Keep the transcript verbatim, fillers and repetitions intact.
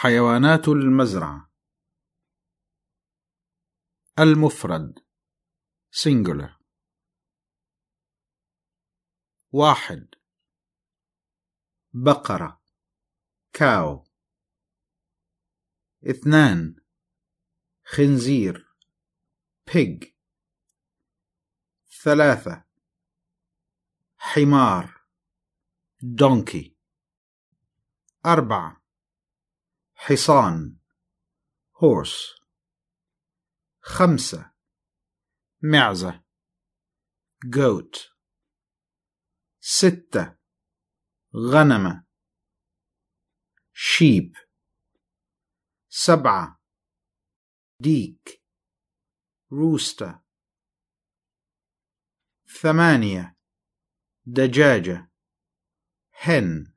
حيوانات المزرعة. المفرد singular. واحد. بقرة cow. اثنان. خنزير pig. ثلاثة. حمار donkey. أربعة. حصان horse. خمسة. معزة goat. ستة. غنم sheep. سبعة. ديك rooster. ثمانية. دجاجة hen.